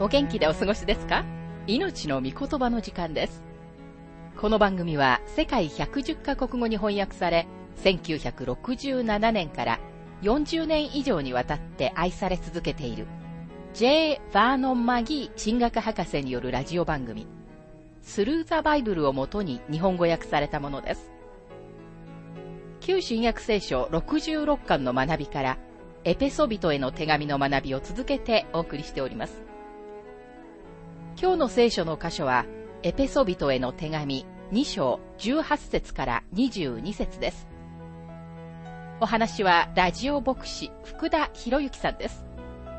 お元気でお過ごしですか？命の御言葉の時間です。この番組は世界110カ国語に翻訳され、1967年から40年以上にわたって愛され続けている J. バーノン・マギー神学博士によるラジオ番組スルー・ザ・バイブルをもとに日本語訳されたものです。旧新約聖書66巻の学びからエペソビトへの手紙の学びを続けてお送りしております。今日の聖書の箇所はエペソビトへの手紙2章18節から22節です。お話はラジオ牧師福田博之さんです。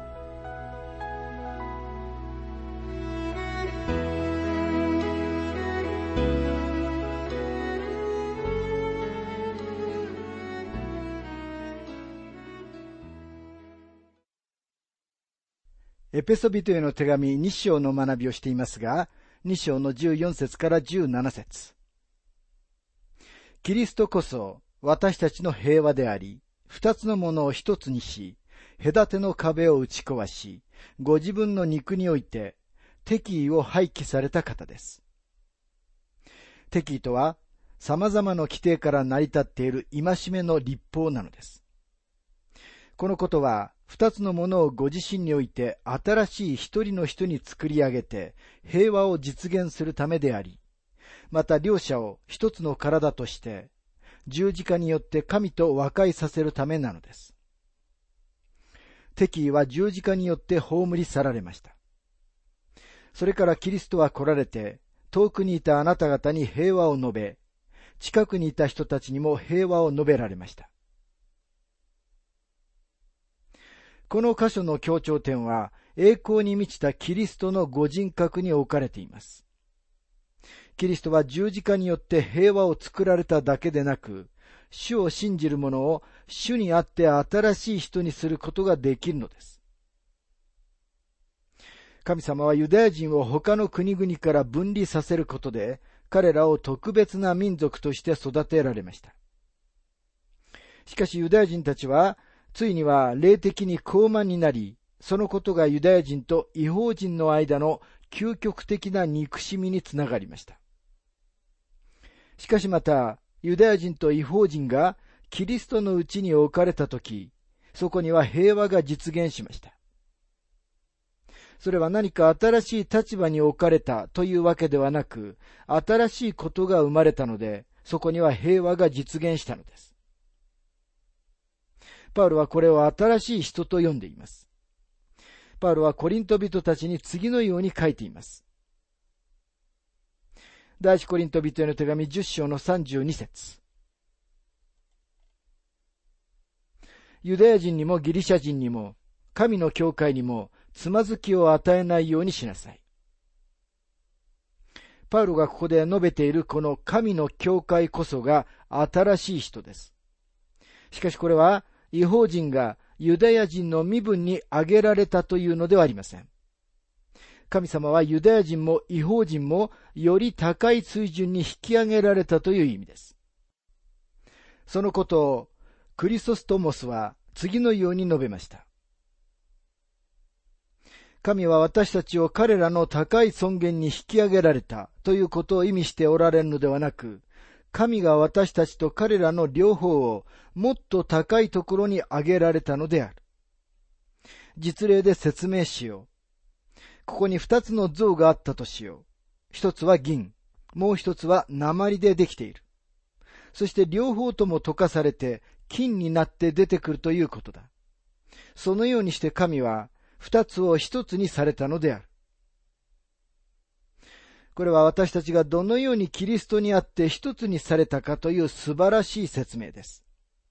エペソビトへの手紙2章の学びをしていますが、2章の14節から17節。キリストこそ私たちの平和であり、二つのものを一つにし、隔ての壁を打ち壊し、ご自分の肉において敵意を廃棄された方です。敵意とは、様々な規定から成り立っている戒めの律法なのです。このことは、二つのものをご自身において新しい一人の人に作り上げて平和を実現するためであり、また両者を一つの体として十字架によって神と和解させるためなのです。敵意は十字架によって葬り去られました。それからキリストは来られて遠くにいたあなた方に平和を述べ、近くにいた人たちにも平和を述べられました。この箇所の強調点は、栄光に満ちたキリストのご人格に置かれています。キリストは十字架によって平和を作られただけでなく、主を信じる者を主にあって新しい人にすることができるのです。神様はユダヤ人を他の国々から分離させることで、彼らを特別な民族として育てられました。しかしユダヤ人たちは、ついには霊的に高慢になり、そのことがユダヤ人と異邦人の間の究極的な憎しみにつながりました。しかしまた、ユダヤ人と異邦人がキリストのうちに置かれたとき、そこには平和が実現しました。それは何か新しい立場に置かれたというわけではなく、新しいことが生まれたので、そこには平和が実現したのです。パウロはこれを新しい人と呼んでいます。パウロはコリント人たちに次のように書いています。第一コリント人への手紙10章の32節。ユダヤ人にもギリシャ人にも、神の教会にも、つまずきを与えないようにしなさい。パウロがここで述べているこの神の教会こそが新しい人です。しかしこれは、異邦人がユダヤ人の身分に挙げられたというのではありません。神様はユダヤ人も異邦人もより高い水準に引き上げられたという意味です。そのことをクリソストモスは次のように述べました。神は私たちを彼らの高い尊厳に引き上げられたということを意味しておられるのではなく、神が私たちと彼らの両方をもっと高いところに上げられたのである。実例で説明しよう。ここに二つの像があったとしよう。一つは銀、もう一つは鉛でできている。そして両方とも溶かされて金になって出てくるということだ。そのようにして神は二つを一つにされたのである。これは私たちがどのようにキリストにあって一つにされたかという素晴らしい説明です。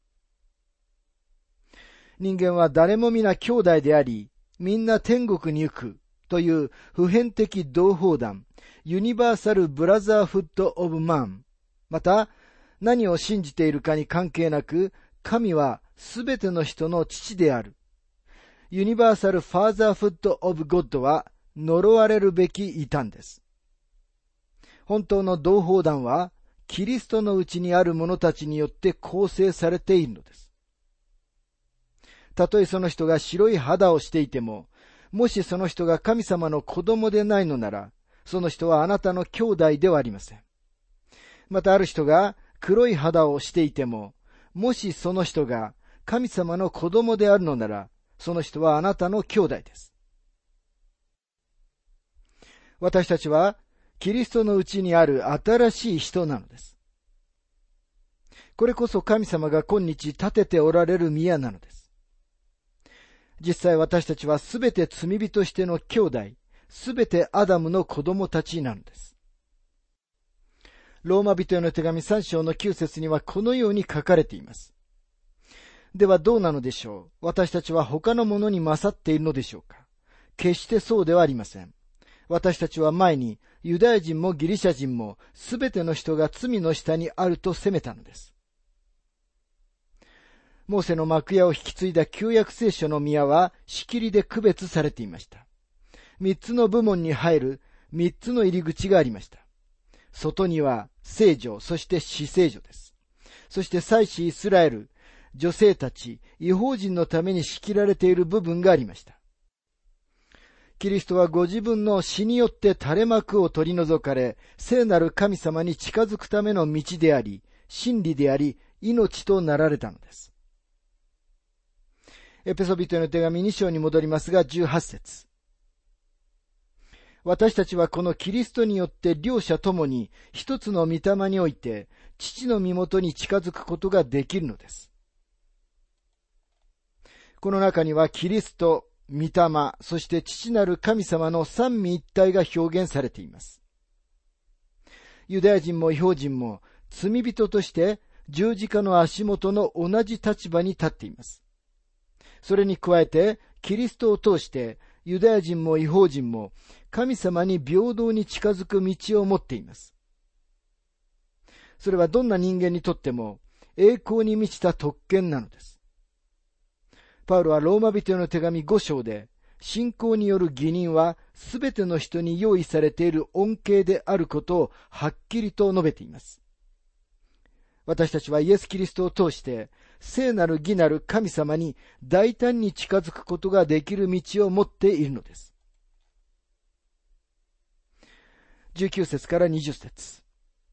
人間は誰も皆兄弟であり、みんな天国に行くという普遍的同胞団、ユニバーサルブラザーフッドオブマン、また何を信じているかに関係なく、神はすべての人の父である。ユニバーサルファーザーフッドオブゴッドは呪われるべき異端です。本当の同胞団はキリストのうちにある者たちによって構成されているのです。たとえその人が白い肌をしていても、 もしその人が神様の子供でないのなら、その人はあなたの兄弟ではありません。またある人が黒い肌をしていても、もしその人が神様の子供であるのなら、その人はあなたの兄弟です。私たちはキリストのうちにある新しい人なのです。これこそ神様が今日立てておられる宮なのです。実際私たちはすべて罪人としての兄弟、すべてアダムの子供たちなのです。ローマ人への手紙3章の9節にはこのように書かれています。ではどうなのでしょう。私たちは他のものに勝っているのでしょうか。決してそうではありません。私たちは前にユダヤ人もギリシャ人もすべての人が罪の下にあると責めたのです。モーセの幕屋を引き継いだ旧約聖書の宮は仕切りで区別されていました。3つの部門に入る3つの入り口がありました。外には聖所、そして至聖所です。そして祭司イスラエル、女性たち、異邦人のために仕切られている部分がありました。キリストはご自分の死によって垂れ幕を取り除かれ、聖なる神様に近づくための道であり、真理であり、命となられたのです。エペソビトへの手紙2章に戻りますが、18節。私たちはこのキリストによって両者ともに一つの御霊において父の身元に近づくことができるのです。この中にはキリスト、御霊、そして父なる神様の三位一体が表現されています。ユダヤ人も異邦人も罪人として十字架の足元の同じ立場に立っています。それに加えてキリストを通してユダヤ人も異邦人も神様に平等に近づく道を持っています。それはどんな人間にとっても栄光に満ちた特権なのです。パウロはローマ人への手紙5章で、信仰による義人はすべての人に用意されている恩恵であることをはっきりと述べています。私たちはイエス・キリストを通して聖なる義なる神様に大胆に近づくことができる道を持っているのです。19節から20節。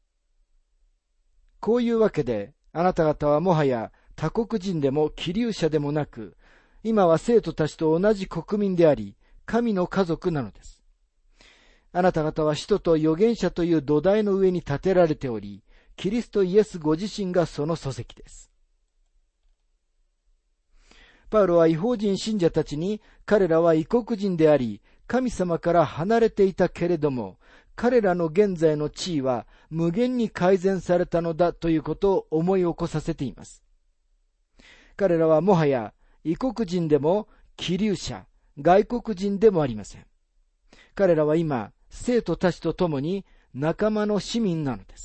こういうわけで、あなた方はもはや他国人でも寄留者でもなく、今は生徒たちと同じ国民であり、神の家族なのです。あなた方は使徒と預言者という土台の上に建てられており、キリストイエスご自身がその礎石です。パウロは異邦人信者たちに、彼らは異国人であり、神様から離れていたけれども、彼らの現在の地位は無限に改善されたのだということを思い起こさせています。彼らはもはや異国人でも寄留者、外国人でもありません。彼らは今、生徒たちと共に仲間の市民なのです。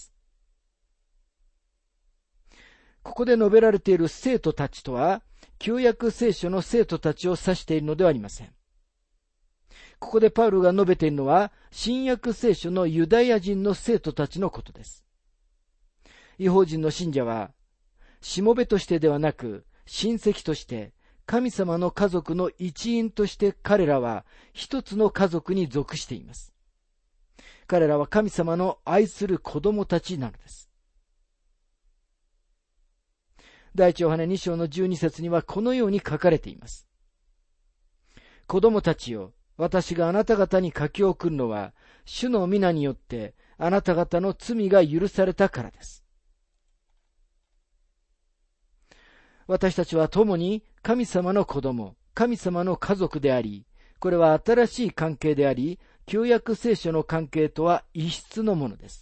ここで述べられている生徒たちとは、旧約聖書の生徒たちを指しているのではありません。ここでパウロが述べているのは、新約聖書のユダヤ人の生徒たちのことです。異邦人の信者は、しもべとしてではなく、親戚として、神様の家族の一員として彼らは一つの家族に属しています。彼らは神様の愛する子供たちなのです。第一ヨハネ2章の12節にはこのように書かれています。子供たちよ、私があなた方に書き送るのは、主の皆によってあなた方の罪が許されたからです。私たちは共に神様の子供、神様の家族であり、これは新しい関係であり、旧約聖書の関係とは異質のものです。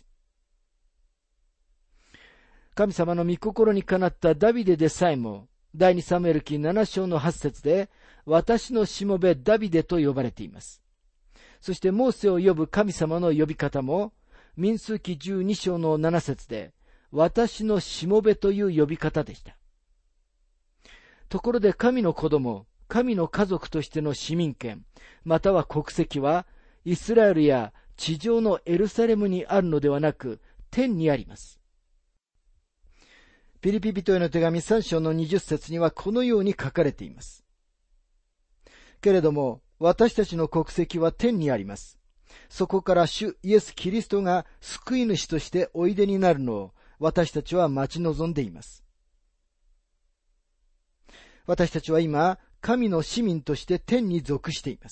神様の御心にかなったダビデでさえも、第2サムエル記7章の8節で、私のしもべダビデと呼ばれています。そしてモーセを呼ぶ神様の呼び方も、民数記12章の7節で、私のしもべという呼び方でした。ところで神の子供、神の家族としての市民権、または国籍は、イスラエルや地上のエルサレムにあるのではなく、天にあります。ピリピ人への手紙3章の20節にはこのように書かれています。けれども、 私たちの国籍は天にあります。そこから主イエス・キリストが救い主としておいでになるのを私たちは待ち望んでいます。私たちは今、神の市民として天に属しています。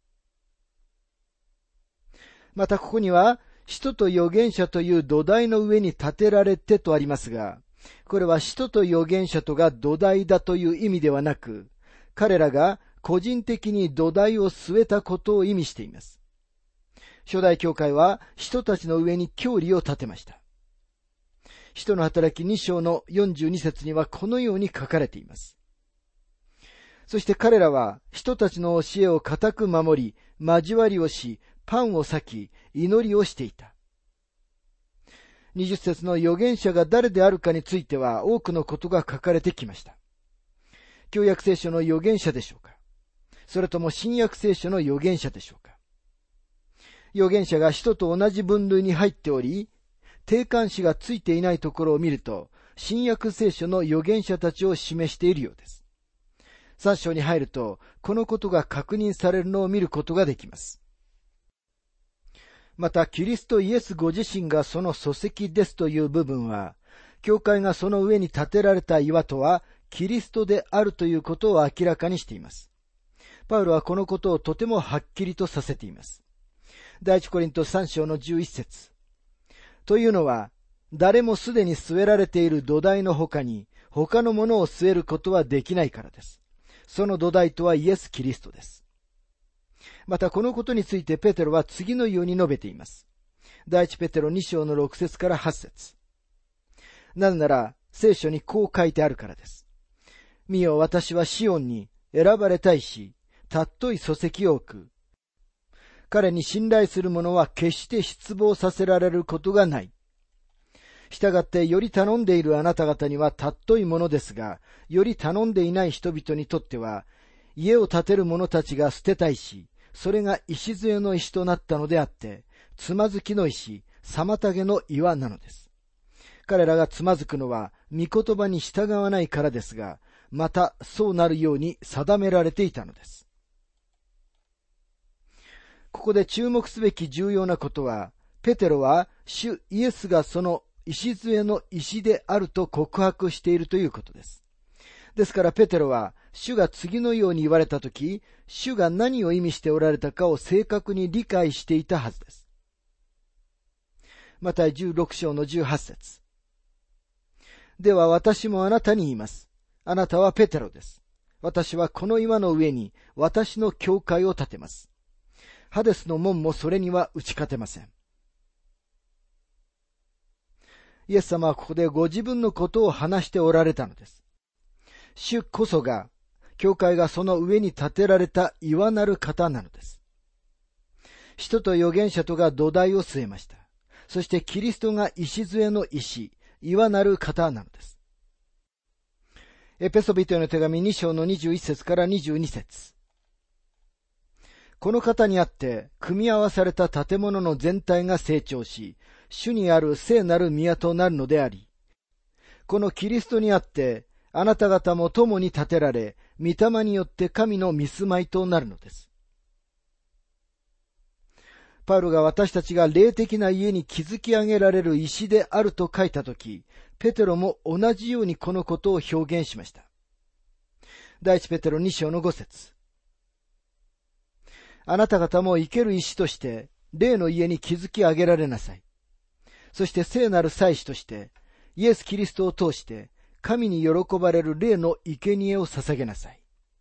またここには、使徒と預言者という土台の上に立てられてとありますが、これは使徒と預言者とが土台だという意味ではなく、彼らが個人的に土台を据えたことを意味しています。初代教会は使徒たちの上に教理を立てました。使徒の働き2章の42節にはこのように書かれています。そして彼らは使徒たちの教えを固く守り、交わりをし、パンを裂き、祈りをしていた。20節の預言者が誰であるかについては多くのことが書かれてきました。旧約聖書の預言者でしょうか、それとも新約聖書の預言者でしょうか。預言者が使徒と同じ分類に入っており、定冠詞がついていないところを見ると、新約聖書の預言者たちを示しているようです。3章に入ると、このことが確認されるのを見ることができます。また、キリストイエスご自身がその礎石ですという部分は、教会がその上に建てられた岩とは、キリストであるということを明らかにしています。パウロはこのことをとてもはっきりとさせています。第一コリント3章の11節。というのは、誰もすでに据えられている土台の他に、他のものを据えることはできないからです。その土台とはイエス・キリストです。またこのことについてペテロは次のように述べています。第一ペテロ2章の6節から8節。なぜなら聖書にこう書いてあるからです。見よ、私はシオンに選ばれたいし、尊い礎石を置く。彼に信頼する者は決して失望させられることがない。したがってより頼んでいるあなた方には尊いものですが、より頼んでいない人々にとっては、家を建てる者たちが捨てたいし、それが礎の石となったのであって、つまずきの石、妨げの岩なのです。彼らがつまずくのは、御言葉に従わないからですが、またそうなるように定められていたのです。ここで注目すべき重要なことは、ペテロは主イエスがその礎の石であると告白しているということです。ですからペテロは主が次のように言われたとき、主が何を意味しておられたかを正確に理解していたはずです。マタイ16章の18節。では私もあなたに言います。あなたはペテロです。私はこの岩の上に私の教会を建てます。ハデスの門もそれには打ち勝てません。イエス様はここでご自分のことを話しておられたのです。主こそが、教会がその上に建てられた岩なる方なのです。使徒と預言者とが土台を据えました。そしてキリストが礎の石、岩なる方なのです。エペソビトへの手紙2章の21節から22節。この方にあって、組み合わされた建物の全体が成長し、主にある聖なる宮となるのであり、このキリストにあって、あなた方も共に建てられ、御霊によって神の御住まいとなるのです。パウロが私たちが霊的な家に築き上げられる石であると書いたとき、ペテロも同じようにこのことを表現しました。第一ペテロ2章の5節。あなた方も生ける石として、霊の家に築き上げられなさい。そして聖なる祭司として、イエス・キリストを通して、神に喜ばれる霊の生贄を捧げなさい。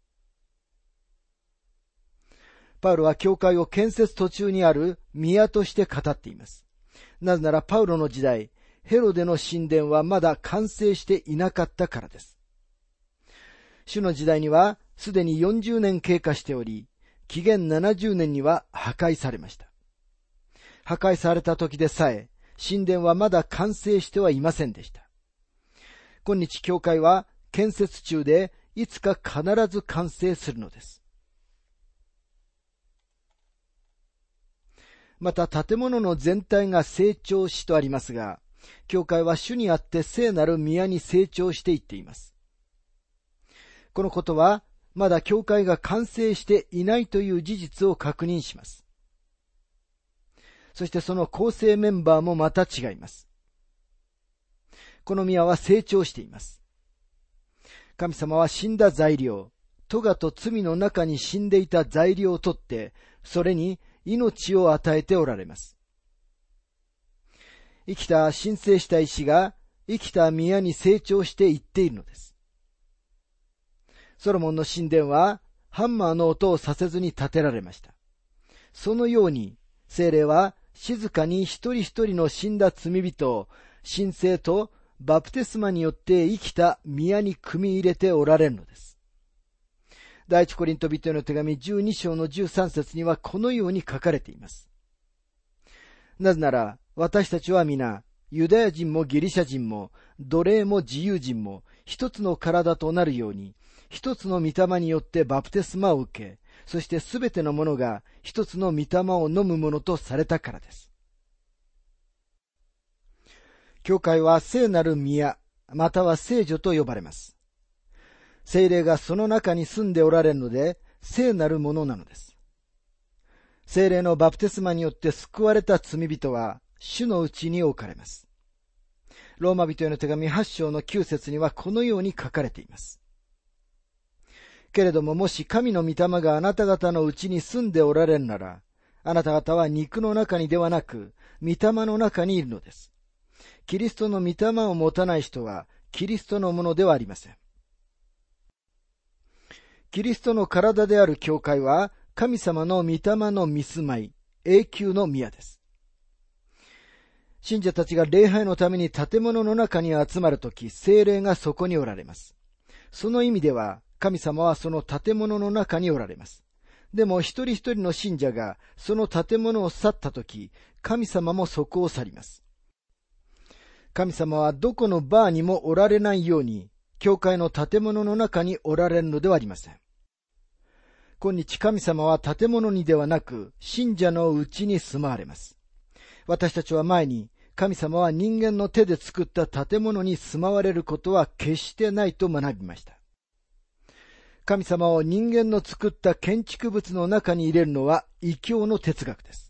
パウロは教会を建設途中にある宮として語っています。なぜならパウロの時代、ヘロデの神殿はまだ完成していなかったからです。主の時代にはすでに40年経過しており、紀元70年には破壊されました。破壊された時でさえ、神殿はまだ完成してはいませんでした。今日教会は建設中でいつか必ず完成するのです。また建物の全体が成長しとありますが、教会は主にあって聖なる宮に成長していっています。このことはまだ教会が完成していないという事実を確認します。そしてその構成メンバーもまた違います。この宮は成長しています。神様は死んだ材料、咎と罪の中に死んでいた材料を取って、それに命を与えておられます。生きた神聖した石が生きた宮に成長していっているのです。ソロモンの神殿はハンマーの音をさせずに建てられました。そのように聖霊は静かに一人一人の死んだ罪人を神聖とバプテスマによって生きた宮に組み入れておられるのです。第一コリント人への手紙12章の13節にはこのように書かれています。なぜなら私たちは皆、ユダヤ人もギリシャ人も奴隷も自由人も一つの体となるように、一つの御霊によってバプテスマを受け、そしてすべてのものが一つの御霊を飲むものとされたからです。教会は聖なる宮、または聖女と呼ばれます。聖霊がその中に住んでおられるので、聖なるものなのです。聖霊のバプテスマによって救われた罪人は、主のうちに置かれます。ローマ人への手紙8章の9節にはこのように書かれています。けれどももし神の御霊があなた方のうちに住んでおられるなら、あなた方は肉の中にではなく、御霊の中にいるのです。キリストの御霊を持たない人は、キリストのものではありません。キリストの体である教会は、神様の御霊の御住まい、永久の宮です。信者たちが礼拝のために建物の中に集まるとき、聖霊がそこにおられます。その意味では、神様はその建物の中におられます。でも一人一人の信者がその建物を去ったとき、神様もそこを去ります。神様はどこのバーにもおられないように、教会の建物の中におられるのではありません。今日神様は建物にではなく、信者のうちに住まわれます。私たちは前に、神様は人間の手で作った建物に住まわれることは決してないと学びました。神様を人間の作った建築物の中に入れるのは異教の哲学です。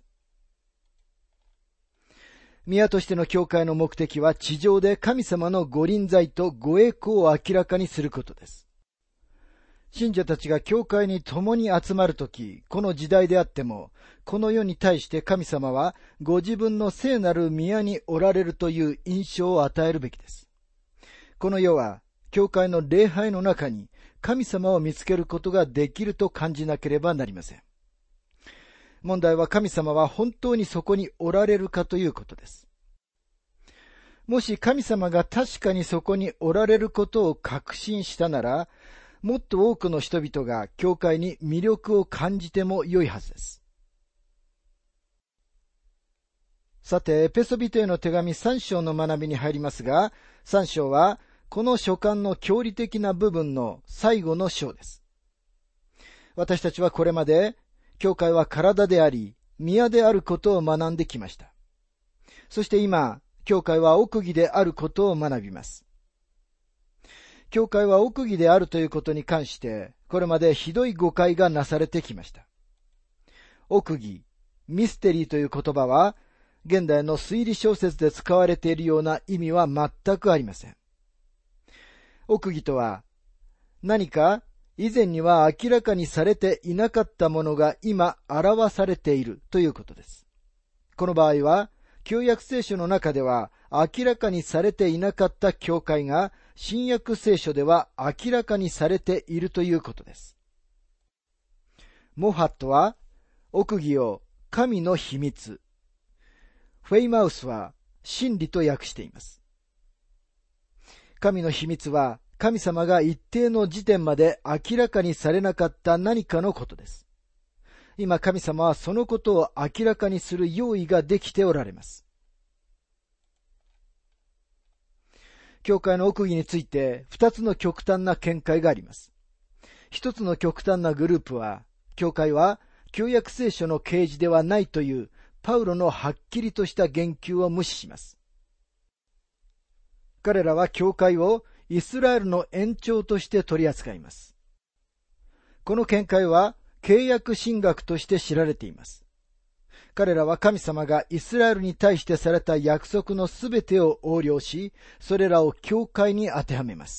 宮としての教会の目的は地上で神様のご臨在とご栄光を明らかにすることです。信者たちが教会に共に集まるとき、この時代であっても、この世に対して神様はご自分の聖なる宮におられるという印象を与えるべきです。この世は、教会の礼拝の中に神様を見つけることができると感じなければなりません。問題は神様は本当にそこにおられるかということです。もし神様が確かにそこにおられることを確信したなら、もっと多くの人々が教会に魅力を感じても良いはずです。さて、エペソビトへの手紙3章の学びに入りますが、3章はこの書簡の教理的な部分の最後の章です。私たちはこれまで、教会は体であり、宮であることを学んできました。そして今、教会は奥義であることを学びます。教会は奥義であるということに関して、これまでひどい誤解がなされてきました。奥義、ミステリーという言葉は、現代の推理小説で使われているような意味は全くありません。奥義とは、何か以前には明らかにされていなかったものが今表されているということです。この場合は、旧約聖書の中では明らかにされていなかった教会が新約聖書では明らかにされているということです。モハットは奥義を神の秘密、フェイマウスは真理と訳しています。神の秘密は神様が一定の時点まで明らかにされなかった何かのことです。今神様はそのことを明らかにする用意ができておられます。教会の奥義について二つの極端な見解があります。一つの極端なグループは、教会は旧約聖書の啓示ではないというパウロのはっきりとした言及を無視します。彼らは教会をイスラエルの延長として取り扱います。 この見解は契約神学として知られています。彼らは神様がイスラエルに対してされた約束のすべてを横領し、それらを教会に当てはめます。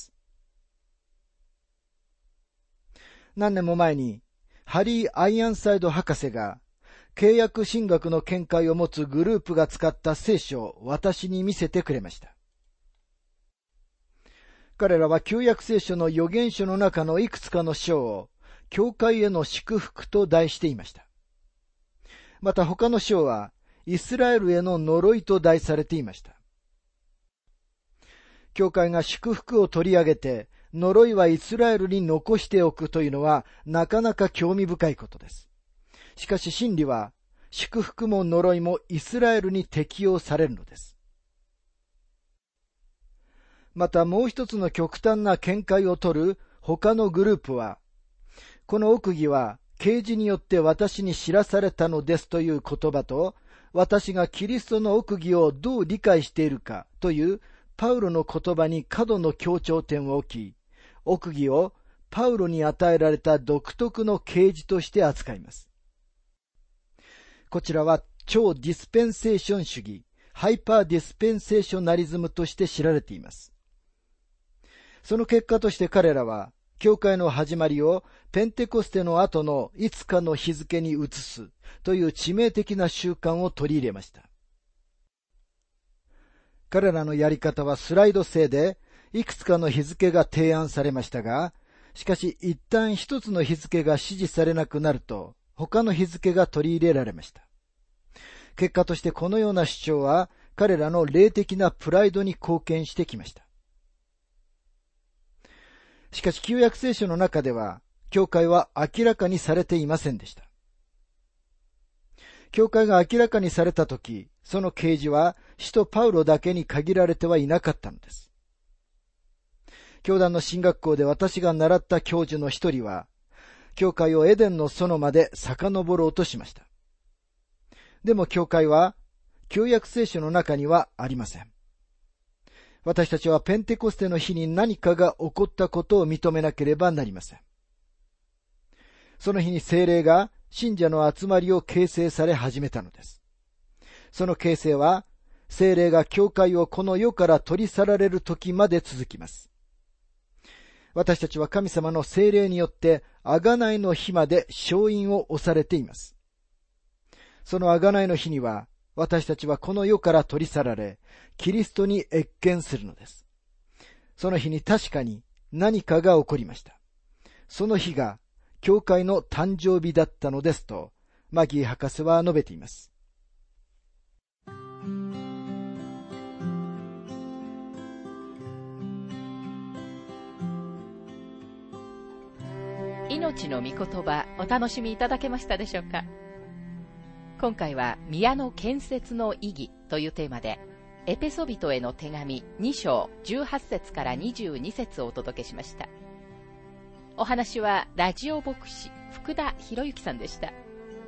何年も前に、ハリー・アイアンサイド博士が、契約神学の見解を持つグループが使った聖書を私に見せてくれました。彼らは旧約聖書の預言書の中のいくつかの章を、教会への祝福と題していました。また他の章は、イスラエルへの呪いと題されていました。教会が祝福を取り上げて、呪いはイスラエルに残しておくというのは、なかなか興味深いことです。しかし真理は、祝福も呪いもイスラエルに適用されるのです。またもう一つの極端な見解を取る他のグループは、この奥義は啓示によって私に知らされたのですという言葉と、私がキリストの奥義をどう理解しているかというパウロの言葉に過度の強調点を置き、奥義をパウロに与えられた独特の啓示として扱います。こちらは超ディスペンセーション主義、ハイパーディスペンセーショナリズムとして知られています。その結果として彼らは、教会の始まりをペンテコステの後のいつかの日付に移すという致命的な習慣を取り入れました。彼らのやり方はスライド制でいくつかの日付が提案されましたが、しかし一旦一つの日付が支持されなくなると他の日付が取り入れられました。結果としてこのような主張は彼らの霊的なプライドに貢献してきました。しかし旧約聖書の中では、教会は明らかにされていませんでした。教会が明らかにされたとき、その啓示は使徒パウロだけに限られてはいなかったのです。教団の神学校で私が習った教授の一人は、教会をエデンの園まで遡ろうとしました。でも教会は、旧約聖書の中にはありません。私たちはペンテコステの日に何かが起こったことを認めなければなりません。その日に聖霊が信者の集まりを形成され始めたのです。その形成は、聖霊が教会をこの世から取り去られる時まで続きます。私たちは神様の聖霊によって贖いの日まで勝因を押されています。その贖いの日には、私たちはこの世から取り去られ、キリストに謁見するのです。その日に確かに何かが起こりました。その日が教会の誕生日だったのですと、マギー博士は述べています。 命の御言葉、お楽しみいただけましたでしょうか。今回は宮の建設の意義というテーマで、エペソビトへの手紙2章18節から22節をお届けしました。お話はラジオ牧師福田博之さんでした。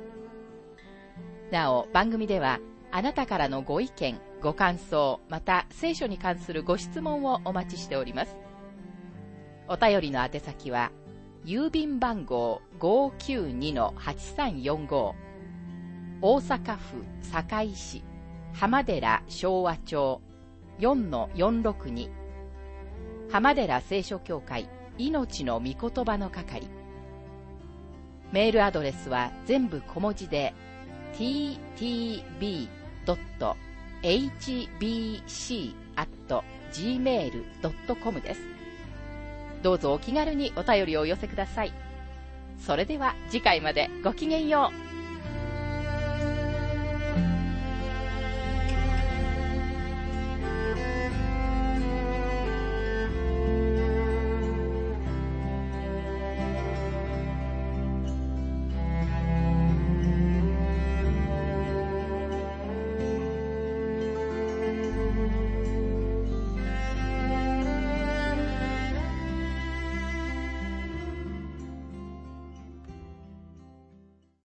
なお番組ではあなたからのご意見、ご感想、また聖書に関するご質問をお待ちしております。お便りの宛先は郵便番号 592-8345 大阪府堺市浜寺昭和町 4-462 浜寺聖書協会命の御言葉の係。メールアドレスは全部小文字で ttb.hbc@gmail.com です。どうぞお気軽にお便りをお寄せください。それでは次回までごきげんよう。